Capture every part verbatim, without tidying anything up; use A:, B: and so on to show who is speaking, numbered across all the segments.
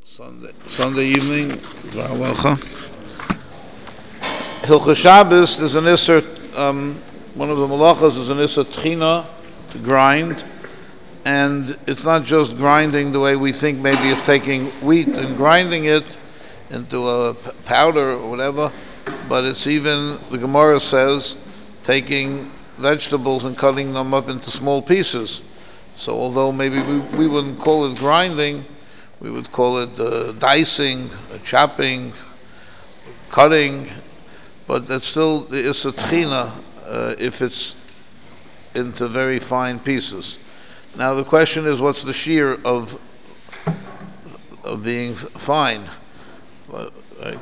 A: Sunday, Sunday evening, Hilchos Shabbos, there's an Isser, um, one of the malachas is an Isser Tchina, to grind, and it's not just grinding the way we think maybe of taking wheat and grinding it into a p- powder or whatever, but it's even, the Gemara says, taking vegetables and cutting them up into small pieces. So although maybe we, we wouldn't call it grinding, we would call it uh, dicing, uh, chopping, cutting, but that's still it's a tchina uh, if it's into very fine pieces. Now the question is, what's the shear of of being f- fine? Uh, right?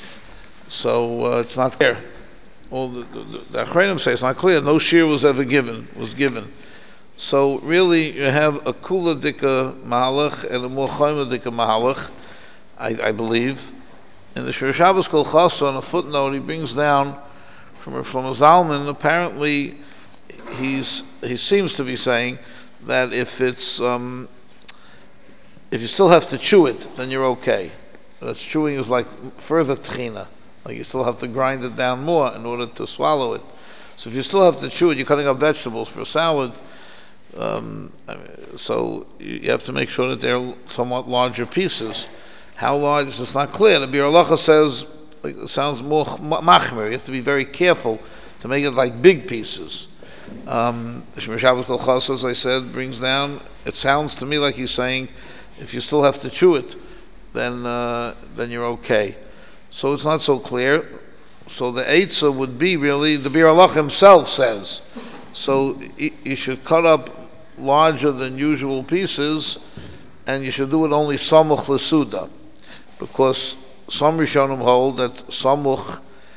A: So uh, it's not clear. All the the, the Achronim say it's not clear. No shear was ever given. Was given. So really, you have a kula dika mahalach and a more chayma dika mahalach, I, I believe. In the Shir Shabbos Kol Chasa, on a footnote, he brings down from from a Zalman. Apparently, he's he seems to be saying that if it's um, if you still have to chew it, then you're okay. That's chewing is like further tchina, like you still have to grind it down more in order to swallow it. So if you still have to chew it, you're cutting up vegetables for a salad. Um, I mean, so you have to make sure that they're somewhat larger pieces. How large is not clear. The Bir Halacha says, like, it sounds more machmer. You have to be very careful to make it like big pieces. Um, Shemir Shabbos Kol Chasa, as I said, brings down. It sounds to me like he's saying, if you still have to chew it, then uh, then you're okay. So it's not so clear. So the eitzah would be really the Bir Halacha himself says. So you should cut up larger than usual pieces, and you should do it only samuch lesuda, because some Rishonim hold that samuch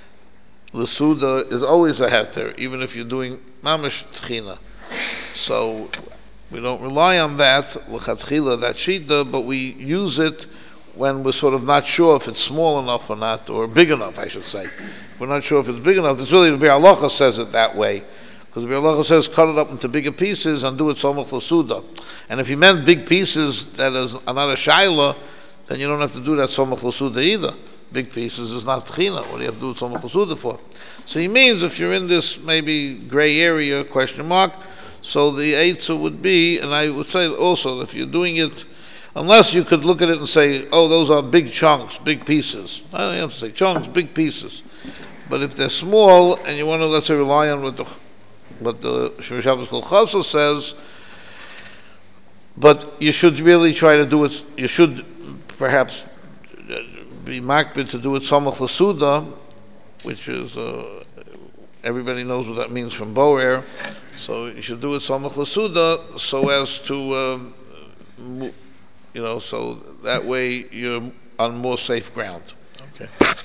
A: lesuda is always a heter, even if you're doing mamash tchina. So we don't rely on that lechatchila, that shita, but we use it when we're sort of not sure if it's small enough or not, or big enough, I should say. If we're not sure if it's big enough, it's really the Bir Halacha says it that way. Because the Bir Halacha says cut it up into bigger pieces and do it samuch lesuda. And if he meant big pieces that is another shaila, then you don't have to do that samuch lesuda either. Big pieces is not tchina. What do you have to do with samuch lesuda for? So he means if you're in this maybe gray area, question mark, so the eitzah would be, and I would say also, if you're doing it, unless you could look at it and say, oh, those are big chunks, big pieces. I don't have to say chunks, big pieces. But if they're small, and you want to, let's say, rely on what the But the Shemir Shabbos Kol Chasa says, but you should really try to do it, you should perhaps be makbid to do it samuch lesuda, which is, uh, everybody knows what that means from Boer, so you should do it samuch lesuda so as to, um, you know, so that way you're on more safe ground. Okay.